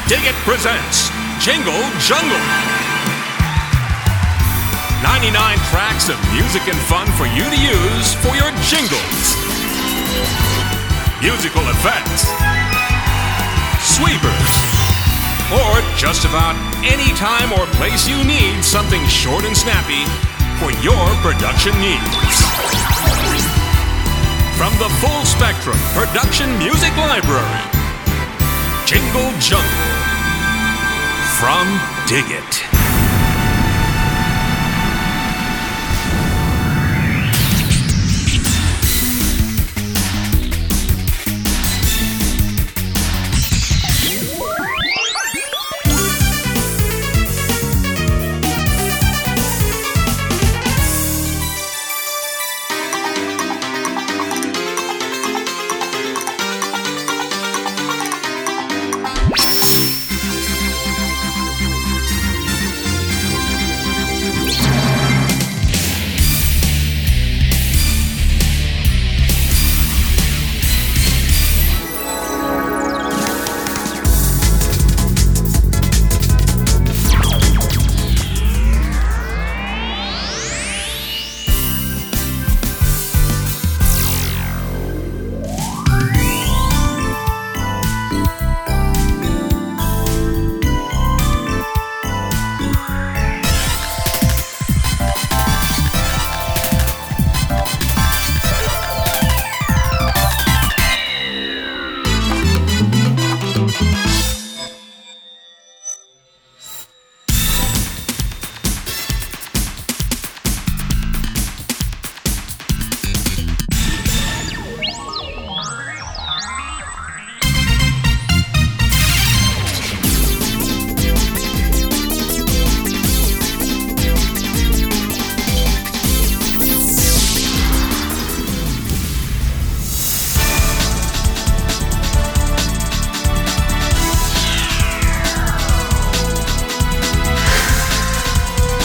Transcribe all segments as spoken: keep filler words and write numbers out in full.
Dig It presents Jingle Jungle. ninety-nine tracks of music and fun for you to use for your jingles. Musical effects, sweepers, or just about any time or place you need something short and snappy for your production needs. From the Full Spectrum Production Music Library, Jingle Jungle from Dig It.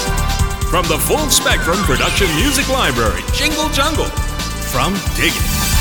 From the Full Spectrum Production Music Library, Jingle Jungle from Dig It.